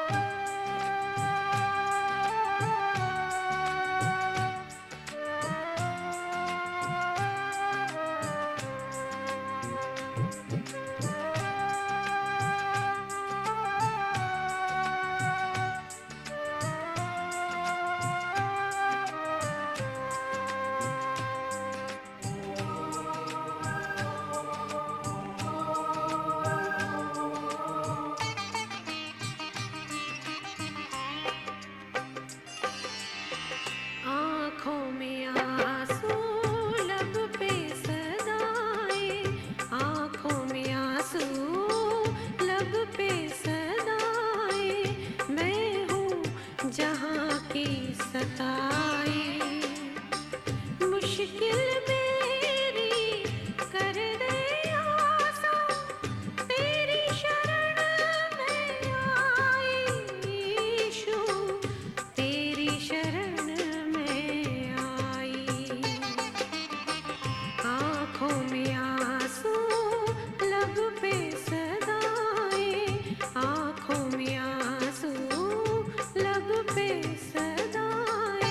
आँखों में आंसू, लब पे सदाएं, आँखों में आंसू, लब पे सदाएं, मैं हूँ जहाँ की सताई, मुश्किल मेरी कर दे आसान, तेरी शरण में आई यीशु, तेरी शरण में आई। आँखों में आंसू, लब पे सदाएं, आँखों में आंसू, लब पे सदाएं।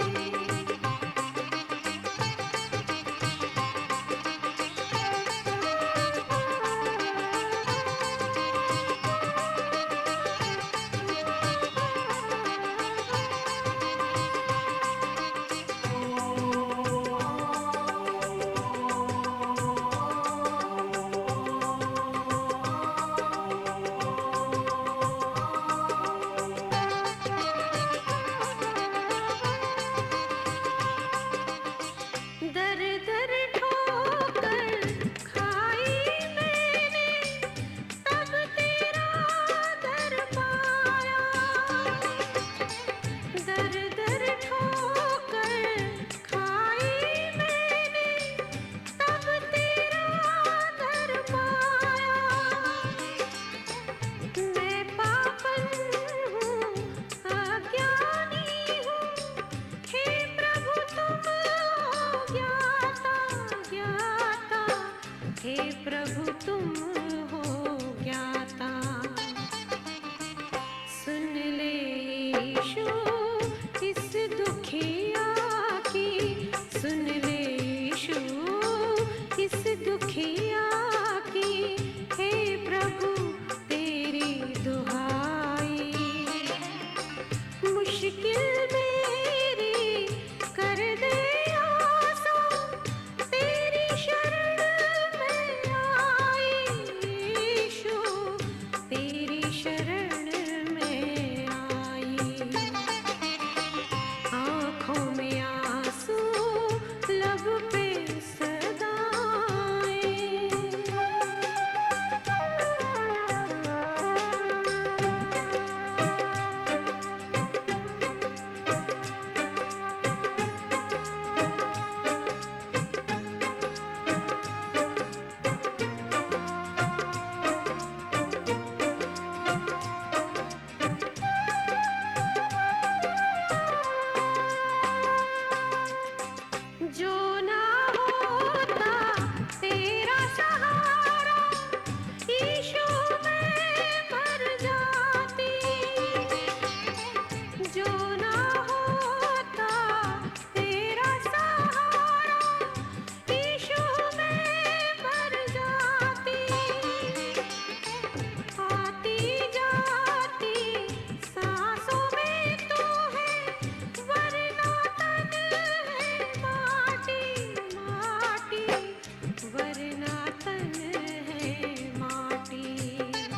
दर दर ठोकर खाई मैंने, तब तेरा दर पाया, दर दर ठोकर खाई मैंने, तब तेरा दर पाया। मैं पापन हूँ, अज्ञानी हूँ, हे प्रभु तुम हो ज्ञाता, ज्ञाता, हे प्रभु तुम हो ज्ञाता। सुन ले यीशु इस दुखिया की, सुन ले यीशु इस दुखिया की, हे प्रभु तेरी दुहाई, मुश्किल मेरी कर दे आसान, तेरी शरण में आई यीशु, तेरी शरण में आई। आँखों में आंसू, लब पे सदाएं। जो ना होता तेरा सहारा, यीशु मैं मर जाती, जो ना होता तेरा सहारा, यीशु मैं मर जाती, आती जाती सांसों में तू है, वरना तन है माटी, माटी, वरना तन है माटी।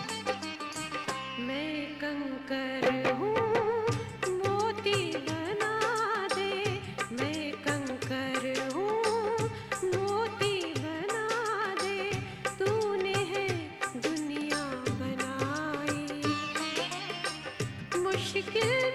मैं कंकर हूँ, मोती बना दे, मैं कंकर हूँ, मोती बना दे, तूने है दुनिया बनाई, मुश्किल